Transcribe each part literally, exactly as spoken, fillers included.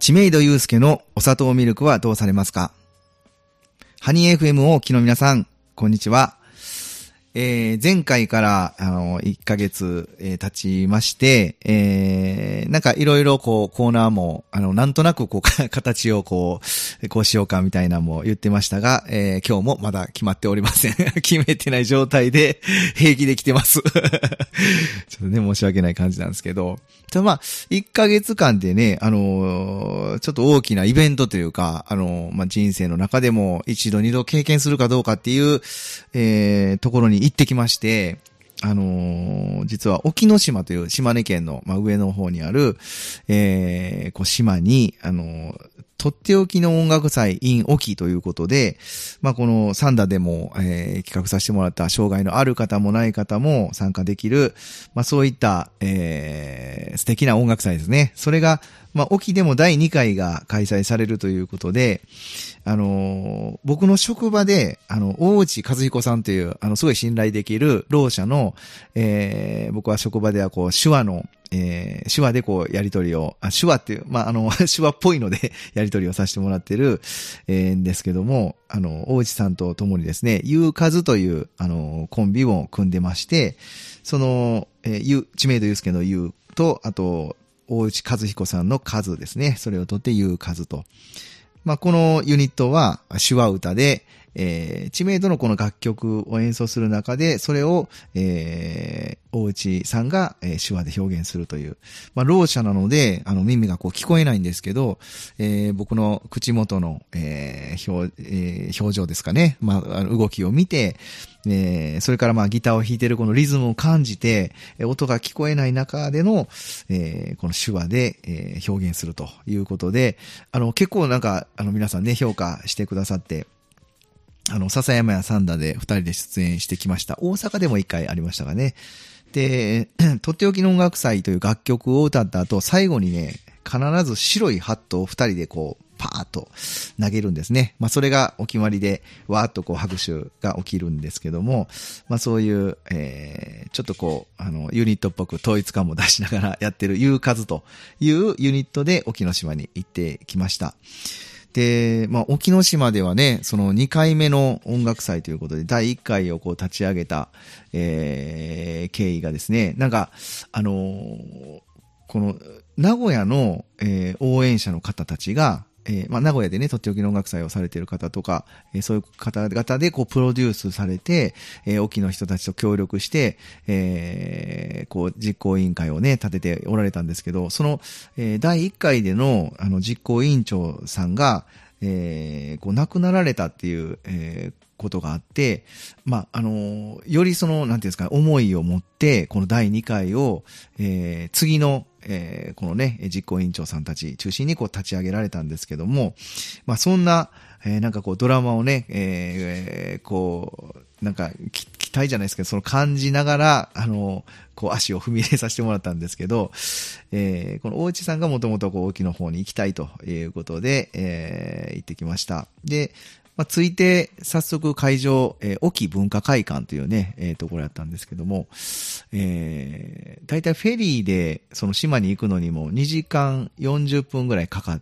知名度ゆうすけのお砂糖ミルクはどうされますか？ハニー エフエム をお聞きの皆さん、こんにちは。えー、前回から、あの、いっかげつ、えー、経ちまして、えー、なんかいろいろこう、コーナーも、あの、なんとなくこう、形をこう、こうしようかみたいなのも言ってましたが、えー、今日もまだ決まっておりません。決めてない状態で、平気で来てます。ちょっとね、申し訳ない感じなんですけど。ただまあ、いっかげつかんでね、あのー、ちょっと大きなイベントというか、あのー、まあ、人生の中でも一度二度経験するかどうかっていう、えー、ところに行ってきまして、あのー、実は沖ノ島という島根県の、まあ、上の方にある、えー、こう島に、あのー、とっておきの音楽祭 in 沖ということで、まあ、このサンダでも、えー、企画させてもらった障害のある方もない方も参加できる、まあ、そういった、えー、素敵な音楽祭ですね。それが、まあ、沖でもだいにかいが開催されるということで、あのー、僕の職場で、あの、大内和彦さんという、あの、すごい信頼できるろう者の、えー、僕は職場ではこう、手話の、えー、手話でこう、やりとりを、あ、手話っていう、まあ、あの、手話っぽいので、やりとりをさせてもらってる、えー、んですけども、あの、大内さんと共にですね、ゆうかずという、あの、コンビを組んでまして、その、えー、ゆ、知名度ゆうすけのゆうと、あと、大内和彦さんの数ですね。それをとってゆうかずと。まあ、このユニットは手話歌で、えー、知名度のこの楽曲を演奏する中で、それを、えー、大内さんが、えー、手話で表現するという。まあ、ろう者なので、あの、耳がこう聞こえないんですけど、えー、僕の口元の、えー表えー、表情ですかね。まあ、あの動きを見て、えー、それからまあギターを弾いているこのリズムを感じて、音が聞こえない中での、えー、この手話で、えー、表現するということで、あの、結構なんか、あの皆さんね、評価してくださって、あの、笹山やサンダで二人で出演してきました。大阪でも一回ありましたがね。で、とっておきの音楽祭という楽曲を歌った後、最後にね、必ず白いハットを二人でこう、パーッと投げるんですね。まあそれがお決まりで、わーっとこう拍手が起きるんですけども、まあそういう、えー、ちょっとこう、あの、ユニットっぽく統一感も出しながらやってるゆうかずというユニットで沖ノ島に行ってきました。で、まあ、沖ノ島ではね、そのにかいめの音楽祭ということで、だいいっかいをこう立ち上げた、えー、経緯がですね、なんか、あのー、この、名古屋の、えー、応援者の方たちが、えー、まあ、名古屋でね、とっておきの音楽祭をされている方とか、えー、そういう方々でこう、プロデュースされて、えー、沖の人たちと協力して、えー、こう、実行委員会をね、立てておられたんですけど、その、えー、だいいっかいでの、あの、実行委員長さんが、えー、こう、亡くなられたっていう、えー、ことがあって、まあ、あの、よりその、なんていうんですか、思いを持って、このだいにかいを、えー、次の、えー、このね、実行委員長さんたち中心にこう立ち上げられたんですけども、まあそんな、えー、なんかこうドラマをね、えー、こう、なんか期待じゃないですけど、その感じながら、あの、こう足を踏み入れさせてもらったんですけど、えー、この大内さんがもともとこう沖の方に行きたいということで、えー、行ってきました。で、まあ、ついて、早速会場、えー、沖文化会館というね、えー、ところだったんですけども、えー、だいたいフェリーで、その島に行くのにもにじかんよんじゅっぷんぐらいかかって、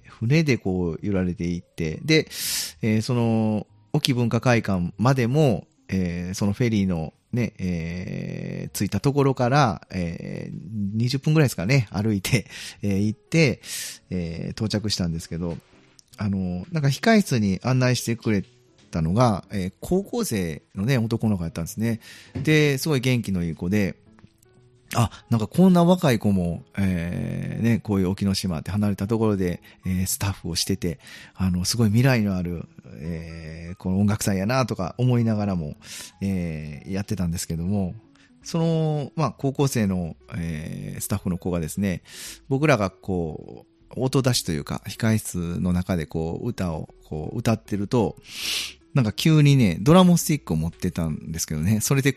船でこう揺られていって、で、えー、その、沖文化会館までも、えー、そのフェリーのね、えー、着いたところから、えー、にじゅっぷんぐらいですかね、歩いて、えー、行って、えー、到着したんですけど、あの、なんか控室に案内してくれたのが、えー、高校生のね、男の子だったんですね。で、すごい元気のいい子で、あ、なんかこんな若い子も、えー、ね、こういう沖ノ島って離れたところで、えー、スタッフをしてて、あの、すごい未来のある、えー、この音楽祭やなとか思いながらも、えー、やってたんですけども、その、まあ、高校生の、えー、スタッフの子がですね、僕らがこう、音出しというか、控室の中でこう、歌をこう、歌ってると、なんか急にね、ドラムスティックを持ってたんですけどね、それでこう、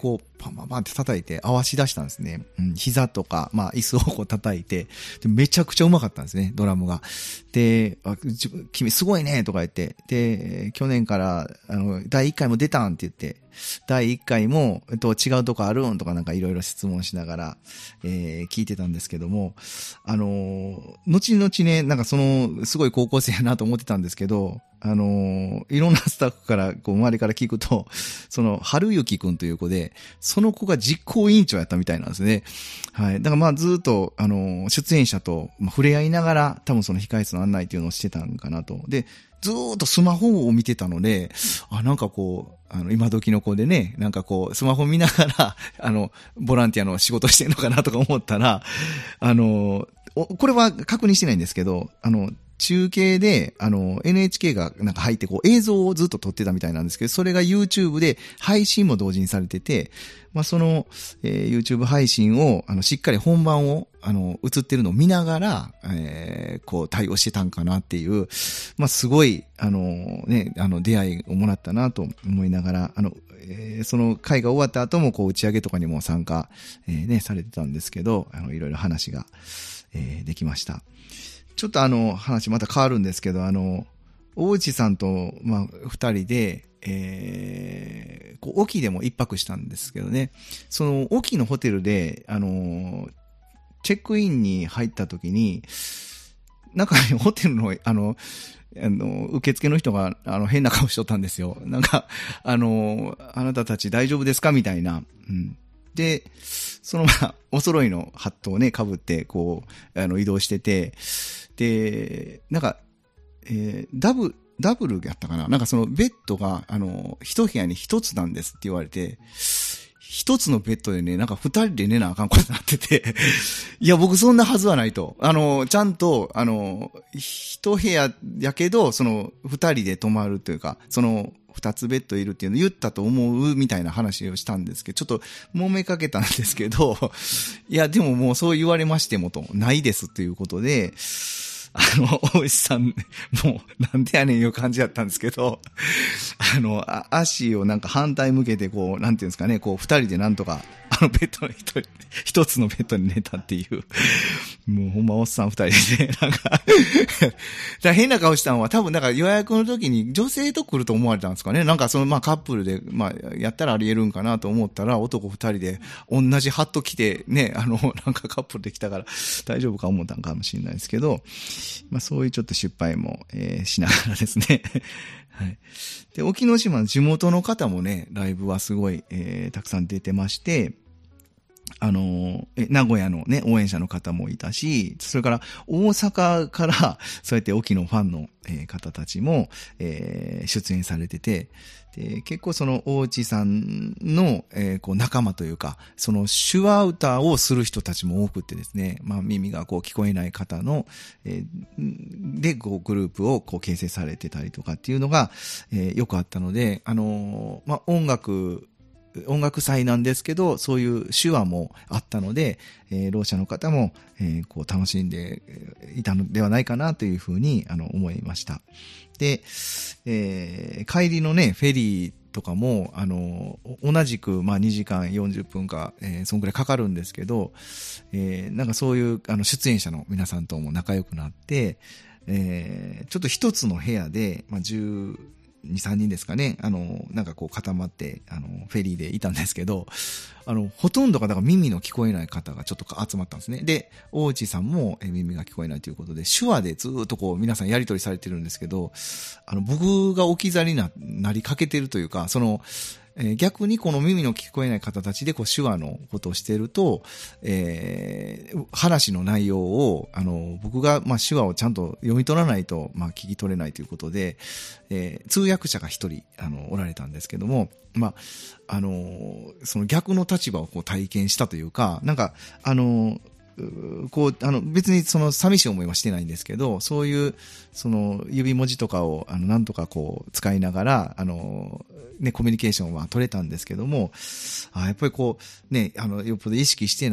パンパンパンって叩いて合わし出したんですね。うん、膝とか、まあ椅子をこう叩いて、でめちゃくちゃうまかったんですね、ドラムが。で、あ君すごいねとか言って、で、去年から、あの、だいいっかいも出たんって言って、だいいっかいも、えっと、違うとこあるんとかなんかいろいろ質問しながら、えー、聞いてたんですけども、あのー、後々ね、なんかその、すごい高校生やなと思ってたんですけど、あのー、いろんなスタッフから、こう、周りから聞くと、その、春雪くんという子で、その子が実行委員長やったみたいなんですね。はい。だからまあずっと、あのー、出演者と、まあ、触れ合いながら、多分その控室の案内っていうのをしてたんかなと。で、ずーっとスマホを見てたので、あ、なんかこう、あの、今時の子でね、なんかこう、スマホ見ながら、あの、ボランティアの仕事してんのかなとか思ったら、あの、これは確認してないんですけど、あの、中継で、あの、エヌエイチケー がなんか入ってこう映像をずっと撮ってたみたいなんですけど、それが YouTube で配信も同時にされてて、まあ、その、えー、YouTube 配信を、あの、しっかり本番を、あの、映ってるのを見ながら、えー、こう対応してたんかなっていう、まあ、すごい、あの、ね、あの、出会いをもらったなと思いながら、あの、えー、その会が終わった後も、こう、打ち上げとかにも参加、えー、ね、されてたんですけど、あの、いろいろ話が、えー、できました。ちょっとあの話また変わるんですけど、あの、大内さんと、まあ、二人で、えー、こう、沖でも一泊したんですけどね、その沖のホテルで、あの、チェックインに入った時に、なんかね、ホテルの、あの、あの、受付の人が、あの、変な顔しとったんですよ。なんか、あの、あなたたち大丈夫ですかみたいな。うん。で、そのまあ、お揃いのハットをね、被って、こう、あの、移動してて、で、なんか、えー、ダブ、ダブルやったかななんかそのベッドが、あの、一部屋に一つなんですって言われて、一つのベッドでね、なんか二人で寝なあかんことになってて、いや、僕そんなはずはないと。あの、ちゃんと、あの、一部屋やけど、その、二人で泊まるというか、その、二つベッドいるっていうのを言ったと思うみたいな話をしたんですけど、ちょっと揉めかけたんですけど、いや、でももうそう言われましてもと、ないですということで、あの、大石さん、もう、なんでやねんいう感じだったんですけど、あの、あ足をなんか反対向けて、こう、なんていうんですかね、こう、二人でなんとか、あの、ベッドの一人、一つのベッドに寝たっていう、もうほんまおっさん二人で、なんかだ変な顔したのは多分、だから予約の時に女性と来ると思われたんですかね。なんかその、まあカップルで、まあ、やったらあり得るんかなと思ったら、男二人で、同じハット着て、ね、あの、なんかカップルで来たから、大丈夫か思ったんかもしれないですけど、まあそういうちょっと失敗も、えー、しながらですね。はい。で、沖ノ島の地元の方もね、ライブはすごい、えー、たくさん出てまして、あの、え、名古屋のね、応援者の方もいたし、それから大阪から、そうやって沖のファンの、えー、方たちも、えー、出演されてて、で、結構その大内さんの、えー、こう仲間というか、その手話歌をする人たちも多くてですね、まあ耳がこう聞こえない方の、えー、で、こうグループをこう形成されてたりとかっていうのが、えー、よくあったので、あのー、まあ音楽、音楽祭なんですけど、そういう手話もあったので、えー、ろう者の方も、えー、こう楽しんでいたのではないかなというふうにあの思いました。で、えー、帰りのね、フェリーとかも、あの、同じく、まあ、にじかんよんじゅっぷんか、えー、そんくらいかかるんですけど、えー、なんかそういう、あの、出演者の皆さんとも仲良くなって、えー、ちょっと一つの部屋で、まあ、じゅうに、さんにんですかね。あの、なんかこう固まって、あの、フェリーでいたんですけど、あの、ほとんどがだから耳の聞こえない方がちょっと集まったんですね。で、大内さんも耳が聞こえないということで、手話でずっとこう皆さんやり取りされてるんですけど、あの、僕が置き去りにな、なりかけてるというか、その、えー、逆にこの耳の聞こえない方たちでこう手話のことをしていると、えー、話の内容を、あの、僕がまあ手話をちゃんと読み取らないと、まあ聞き取れないということで、えー、通訳者が一人、あの、おられたんですけども、まあ、あの、その逆の立場をこう体験したというか、なんか、あの、こう、あの、別にその寂しい思いはしてないんですけど、そういう、その指文字とかを、あの、なんとかこう、使いながら、あの、ね、コミュニケーションは取れたんですけども、あやっぱりこう、ね、あの、よっぽど意識してない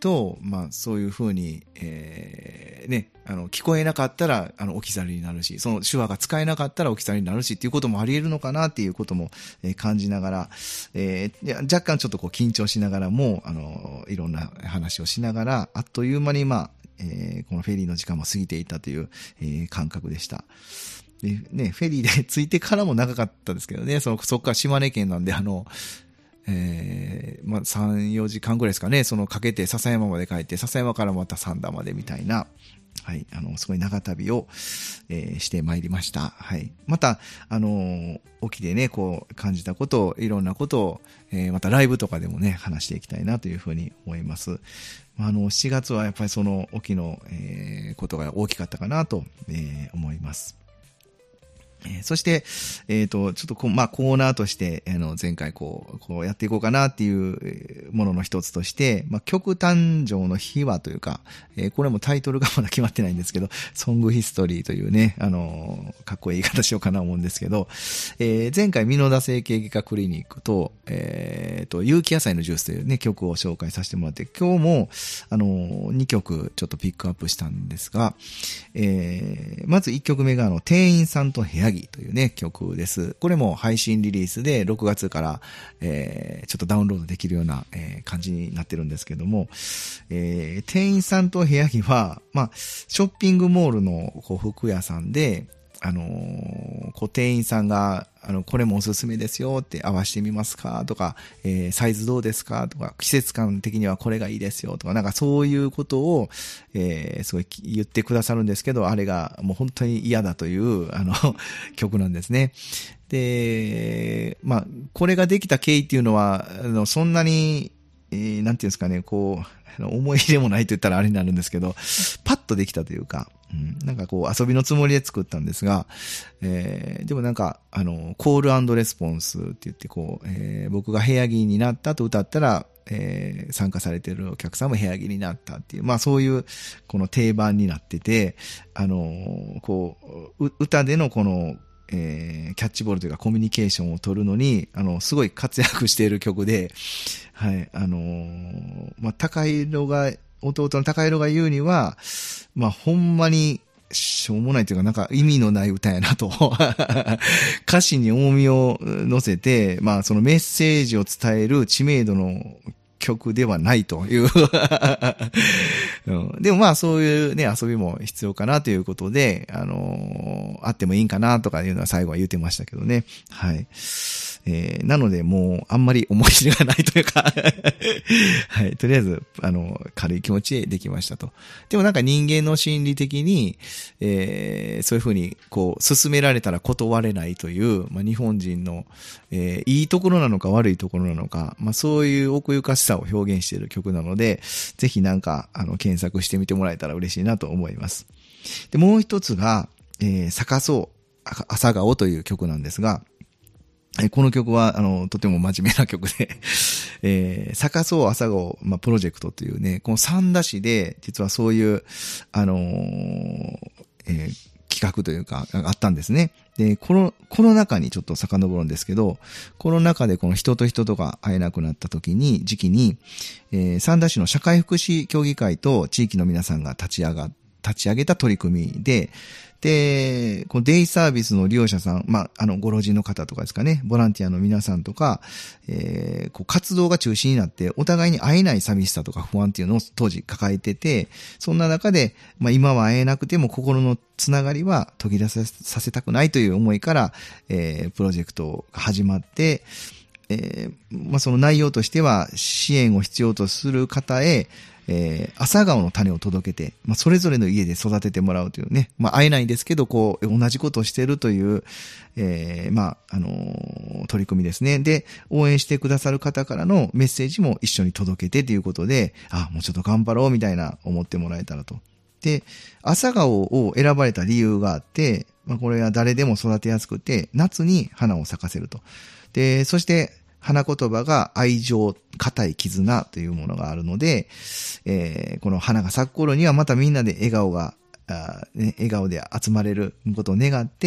と、まあそういうふうに、えー、ね、あの、聞こえなかったら、あの、置き去りになるし、その手話が使えなかったら置き去りになるしっていうこともあり得るのかなっていうことも、えー、感じながら、えー、いや若干ちょっとこう緊張しながらも、あの、いろんな話をしながら、あっという間にまあ、えー、このフェリーの時間も過ぎていたという、えー、感覚でした。でね、フェリーで着いてからも長かったですけどね、その、そこから島根県なんで、あの、えー、まあ、さん、よじかんぐらいですかね、そのかけて笹山まで帰って、笹山からまた三田までみたいな、はい、あの、すごい長旅を、えー、してまいりました。はい。また、あのー、沖でね、こう、感じたことを、いろんなことを、えー、またライブとかでもね、話していきたいなというふうに思います。あの、しちがつはやっぱりその沖の、えー、ことが大きかったかなと、えー、思います。えー、そして、えっと、ちょっとこう、まあ、コーナーとして、あの、前回こう、こうやっていこうかなっていうものの一つとして、まあ、曲誕生の秘話というか、えー、これもタイトルがまだ決まってないんですけど、ソングヒストリーというね、あの、かっこいい言い方しようかな思うんですけど、えー、前回、美濃田整形外科クリニックと、えっと、有機野菜のジュースというね、曲を紹介させてもらって、今日も、あの、にきょくちょっとピックアップしたんですが、えー、まずいっきょくめが、あの、店員さんと部屋着というね、曲です。これも配信リリースでろくがつから、えー、ちょっとダウンロードできるような、えー、感じになってるんですけども、えー、店員さんと部屋着は、まあ、ショッピングモールのこう服屋さんで、あのー、こう店員さんが、あの、これもおすすめですよって合わせてみますかとか、えー、サイズどうですかとか、季節感的にはこれがいいですよとか、なんかそういうことを、えー、すごい言ってくださるんですけど、あれがもう本当に嫌だという、あの、曲なんですね。で、まあ、これができた経緯っていうのは、あの、そんなに、えー、なんていうんですかね、こう、思い入れもないと言ったらあれになるんですけど、パッとできたというか、うん、なんかこう遊びのつもりで作ったんですが、えー、でもなんか、あの、コール&レスポンスって言ってこう、えー、僕が部屋着になったと歌ったら、えー、参加されているお客さんも部屋着になったっていう、まあそういう、この定番になってて、あの、こう、歌でのこの、えー、キャッチボールというかコミュニケーションを取るのに、あの、すごい活躍している曲で、はい、あのー、まあ、高色が、弟の高色が言うには、まあ、ほんまに、しょうもないというか、なんか意味のない歌やなと。歌詞に重みを乗せて、まあ、そのメッセージを伝える知名度の曲ではないという、うん。でもまあそういうね、遊びも必要かなということで、あのー、あってもいいんかなとかいうのは最後は言ってましたけどね。はい。えー、なのでもうあんまり思い入れがないというか、はい。とりあえず、あの、軽い気持ちでできましたと。でもなんか人間の心理的に、えー、そういうふうにこう、勧められたら断れないという、まあ日本人の、えー、いいところなのか悪いところなのか、まあそういう奥ゆかしさを表現している曲なので、ぜひなんか、あの、検索してみてもらえたら嬉しいなと思います。で、もう一つが、えー、咲かそう朝顔という曲なんですが、この曲は、あの、とても真面目な曲で、えー、咲かそう朝顔、まあ、プロジェクトというね、この三田市で、実はそういう、あのー、えー、企画というか、あったんですね。で、この、この中にちょっと遡るんですけど、この中でこの人と人とが会えなくなった時に、時期に、えー、三田市の社会福祉協議会と地域の皆さんが立ち上がっ立ち上げた取り組みで、で、このデイサービスの利用者さん、まあ、あの、ご老人の方とかですかね、ボランティアの皆さんとか、えー、こう活動が中止になって、お互いに会えない寂しさとか不安っていうのを当時抱えてて、そんな中で、まあ、今は会えなくても心のつながりは途切れさせたくないという思いから、えー、プロジェクトが始まって、えー、まあ、その内容としては、支援を必要とする方へ、えー、朝顔の種を届けて、まあ、それぞれの家で育ててもらうというね、まあ、会えないんですけど、こう、同じことをしているという、えー、まあ、あのー、取り組みですね。で、応援してくださる方からのメッセージも一緒に届けてということで、あ、もうちょっと頑張ろうみたいな思ってもらえたらと。で、朝顔を選ばれた理由があって、まあ、これは誰でも育てやすくて、夏に花を咲かせると。で、そして、花言葉が愛情、固い絆というものがあるので、えー、この花が咲く頃にはまたみんなで笑顔が、あね、笑顔で集まれることを願って、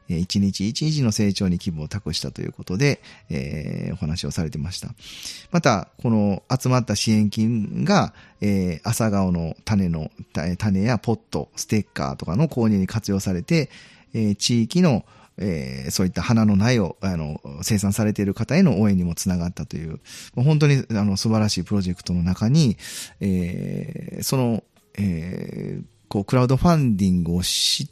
えー、一日一日の成長に希望を託したということで、えー、お話をされてました。また、この集まった支援金が、えー、朝顔の種の、種やポット、ステッカーとかの購入に活用されて、えー、地域のえー、そういった花の苗を、あの、生産されている方への応援にもつながったという、本当に、あの、素晴らしいプロジェクトの中に、えー、その、えー、こう、クラウドファンディングをして、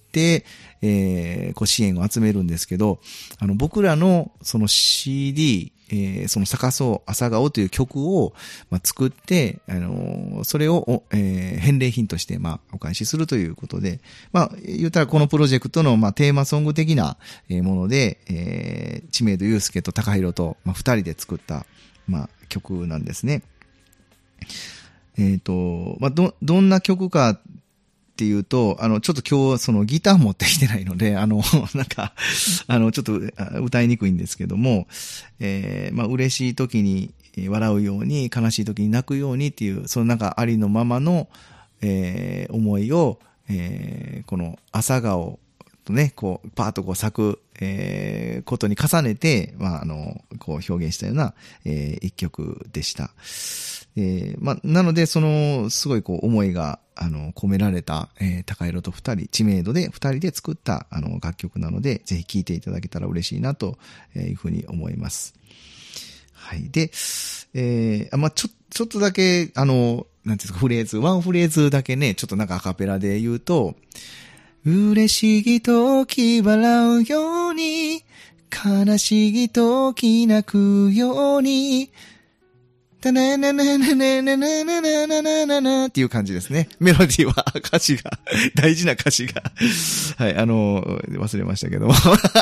えー、こう、支援を集めるんですけど、あの、僕らの、その シーディー、えー、その咲そう朝顔という曲を、まあ、作って、あのー、それを、えー、返礼品として、まあ、お返しするということで、まあ、言ったらこのプロジェクトの、まあ、テーマソング的なもので、えー、知名度ゆうすけと高弘と、まあ、二人で作った、まあ、曲なんですね。えっと、まあ、ど、どんな曲か、っていうと、あの、ちょっと今日、そのギター持ってきてないので、あの、なんか、あの、ちょっと歌いにくいんですけども、えー、まあ、嬉しい時に笑うように、悲しい時に泣くようにっていう、そのなんかありのままの、えー、思いを、えー、この朝顔とね、こう、パーッとこう咲く、えー、ことに重ねて、まあ、あの、こう表現したような、えー、一曲でした。えー、まあ、なので、その、すごいこう、思いが、あの、込められた、えー、高弘と二人、知名度で二人で作った、あの、楽曲なので、ぜひ聴いていただけたら嬉しいな、というふうに思います。はい。で、えー、まあ、ちょ、ちょっとだけ、あの、なんていうんですか、フレーズ、ワンフレーズだけね、ちょっとなんかアカペラで言うと、嬉しい時笑うように、悲しい時泣くように、たなななななななななななななっていう感じですね。メロディーは歌詞が、大事な歌詞が。はい、あの、忘れましたけども。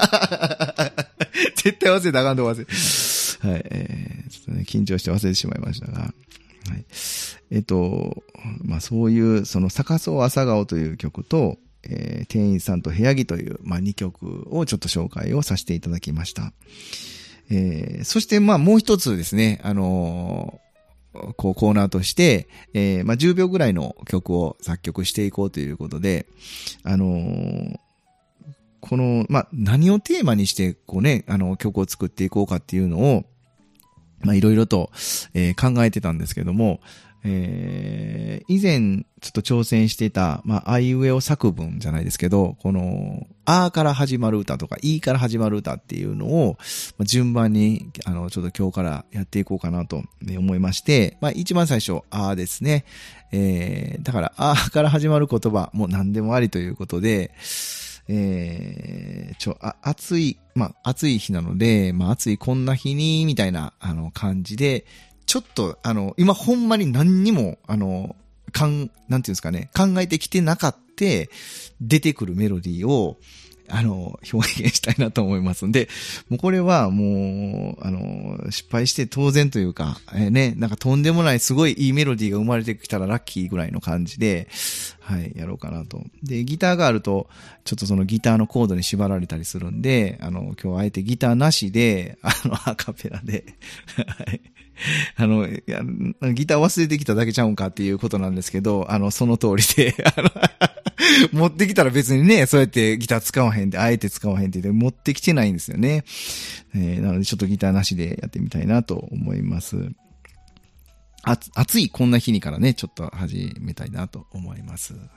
絶対忘れたらあかんと忘れ。はい、えー、ちょっとね、緊張して忘れてしまいましたが。はい。えっと、まあそういう、その、咲かそう朝顔という曲と、えー、店員さんと部屋着という、まあにきょくをちょっと紹介をさせていただきました。えー、そしてまあもう一つですね、あのー、こうコーナーとして、えー、まあじゅうびょうぐらいの曲を作曲していこうということで、あのー、この、まあ何をテーマにしてこうね、あの曲を作っていこうかっていうのを、まあいろいろと、えー、考えてたんですけども、えー、以前ちょっと挑戦していた、まあ、あいうえお作文じゃないですけど、この、あから始まる歌とか、いから始まる歌っていうのを、まあ、順番に、あの、ちょっと今日からやっていこうかなと思いまして、まあ、一番最初、あですね。えー、だから、あから始まる言葉、もう何でもありということで、えー、ちょ、あ、暑い、まあ、暑い日なので、まあ、暑いこんな日に、みたいな、あの、感じで、ちょっと、あの、今ほんまに何にも、あの、かん、なんていうんですかね、考えてきてなかった、出てくるメロディーを、あの、表現したいなと思いますんで、もうこれはもう、あの、失敗して当然というか、えー、ね、なんかとんでもないすごいいいメロディーが生まれてきたらラッキーぐらいの感じで、はい、やろうかなと。で、ギターがあると、ちょっとそのギターのコードに縛られたりするんで、あの、今日あえてギターなしで、あの、アカペラで、はい。あの、いや、ギター忘れてきただけちゃうんかっていうことなんですけど、あの、その通りで、あの、持ってきたら別にね、そうやってギター使わへんって、あえて使わへんって言って持ってきてないんですよね。えー、なのでちょっとギターなしでやってみたいなと思います。あ、暑いこんな日にからね、ちょっと始めたいなと思います。はい、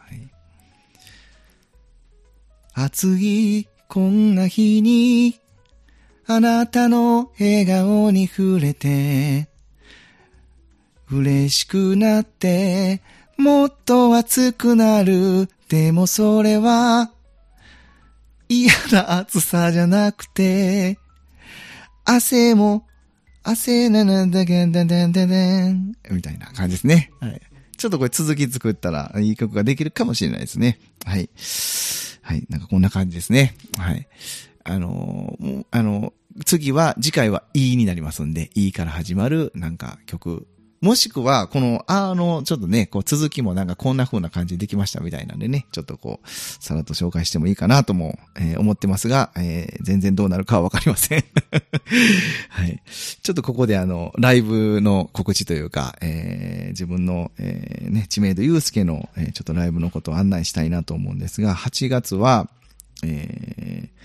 暑いこんな日に、あなたの笑顔に触れて、嬉しくなって、もっと暑くなる。でもそれは、嫌な暑さじゃなくて、汗も、汗ななだけだだだだん、みたいな感じですね。はい。ちょっとこれ続き作ったら、いい曲ができるかもしれないですね。はい。はい。なんかこんな感じですね。はい。あのー、あのー、次は、次回は E になりますんで、E から始まるなんか曲、もしくは、この、あの、ちょっとね、こう続きもなんかこんな風な感じでできましたみたいなんでね、ちょっとこう、さらっと紹介してもいいかなとも、えー、思ってますが、えー、全然どうなるかはわかりません。はい。ちょっとここであの、ライブの告知というか、えー、自分の、えー、ね、知名度ゆうすけの、えー、ちょっとライブのことを案内したいなと思うんですが、はちがつは、えー、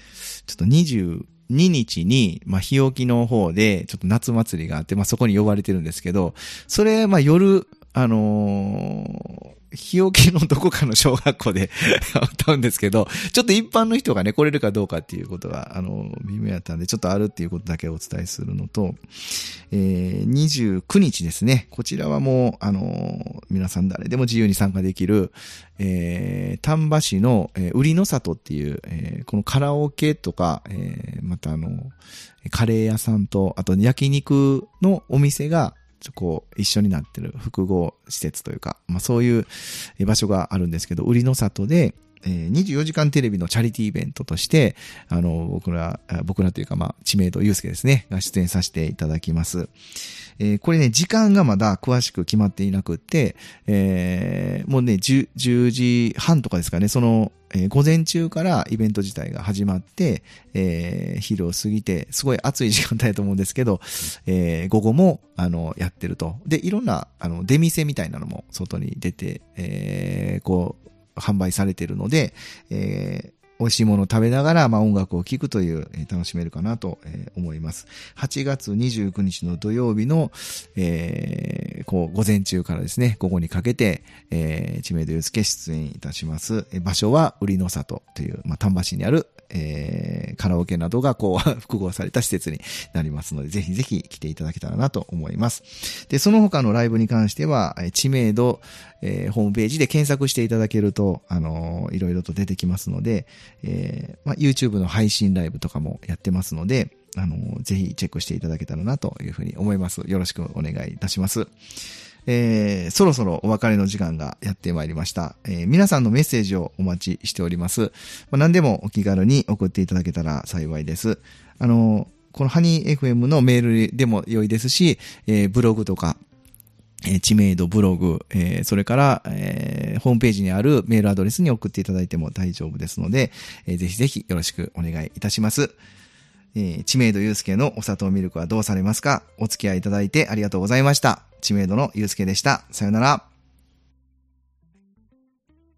ちょっとにじゅうににちに、まあ、日置の方で、ちょっと夏祭りがあって、まあ、そこに呼ばれてるんですけど、それ、まあ、夜、あのー、日置のどこかの小学校で歌うんですけど、ちょっと一般の人がね、来れるかどうかっていうことが、あの、微妙やったんで、ちょっとあるっていうことだけお伝えするのと、えー、にじゅうくにちですね。こちらはもう、あの、皆さん誰でも自由に参加できる、えー、丹波市の、えー、売りの里っていう、えー、このカラオケとか、えー、またあの、カレー屋さんと、あと焼肉のお店が、こう、一緒になってる複合施設というか、まあそういう場所があるんですけど、売りの里で、えー、にじゅうよじかんテレビのチャリティーイベントとして、あの、僕ら、僕らというか、まあ、知名度ゆうすけですね、が出演させていただきます。えー、これね、時間がまだ詳しく決まっていなくって、えー、もうね、じゅうじはんとかですかね、その、えー、午前中からイベント自体が始まって、えー、昼を過ぎて、すごい暑い時間帯だと思うんですけど、えー、午後も、あの、やってると。で、いろんな、あの、出店みたいなのも外に出て、えー、こう、販売されているので、えー、美味しいものを食べながら、まあ、音楽を聴くという、えー、楽しめるかなと、えー、思います。はちがつにじゅうくにちの土曜日の、えー、こう、午前中からですね、午後にかけて、えー、知名度ゆうすけ出演いたします。えー、場所は、売りの里という、まあ、丹波市にある、えー、カラオケなどがこう複合された施設になりますので、ぜひぜひ来ていただけたらなと思います。で、その他のライブに関しては、知名度、えー、ホームページで検索していただけると、あのー、いろいろと出てきますので、えー、まあ、YouTube の配信ライブとかもやってますので、あのー、ぜひチェックしていただけたらなというふうに思います。よろしくお願いいたします。えー、そろそろお別れの時間がやってまいりました。えー、皆さんのメッセージをお待ちしております。まあ、何でもお気軽に送っていただけたら幸いです。あの、このハニー エフエム のメールでも良いですし、えー、ブログとか、えー、知名度ブログ、えー、それから、えー、ホームページにあるメールアドレスに送っていただいても大丈夫ですので、えー、ぜひぜひよろしくお願いいたします。えー、知名度ゆうすけのお砂糖ミルクはどうされますか？お付き合いいただいてありがとうございました。知名度のゆうすけでした。さよなら。